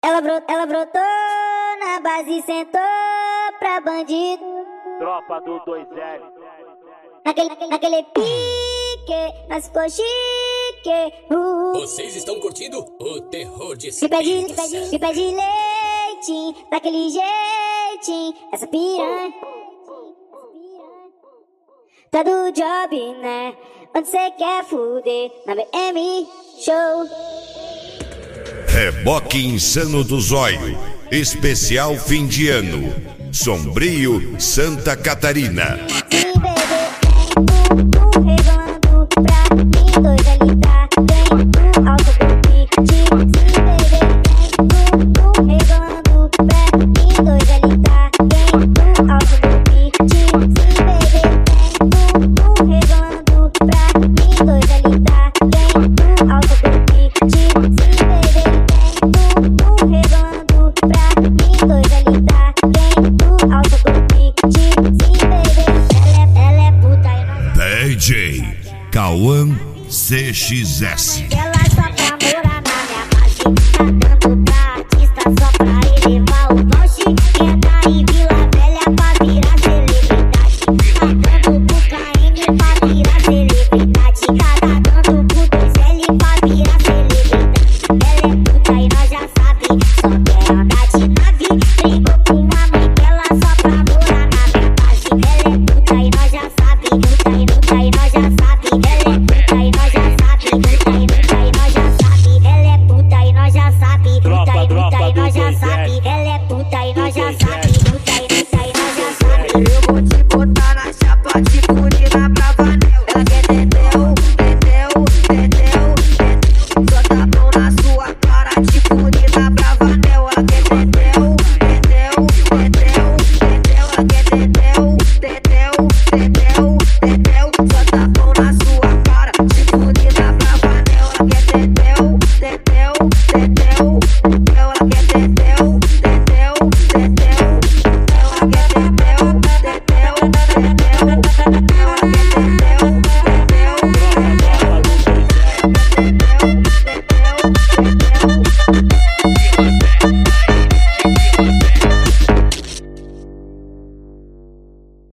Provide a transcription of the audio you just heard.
Ela brotou na base e sentou pra bandido. Tropa do 2L. Naquele pique, nós ficou chique. Vocês estão curtindo o terror de Me pede leite, daquele jeitinho, essa piranha. Tá do job, né? Onde cê quer fuder? Na BM Show. Reboque Insano do Zóio, especial fim de ano, Sombrio, Santa Catarina.